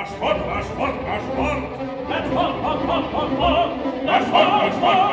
Marsch fort, marsch fort, marsch fort! Marsch fort, fort, fort, fort, fort! Marsch fort, marsch fort,